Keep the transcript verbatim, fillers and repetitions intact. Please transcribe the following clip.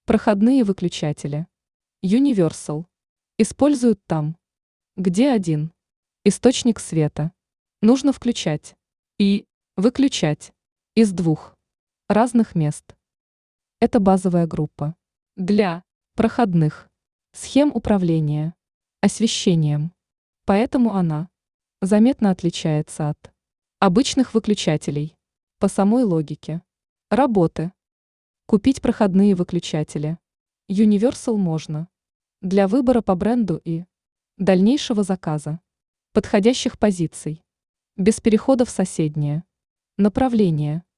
Проходные выключатели. Universal. Используют там, где один источник света нужно включать и выключать из двух разных мест. Это базовая группа для проходных схем управления освещением, поэтому она заметно отличается от обычных выключателей по самой логике работы. Купить проходные выключатели Universal можно для выбора по бренду и дальнейшего заказа подходящих позиций, без перехода в соседнее направление.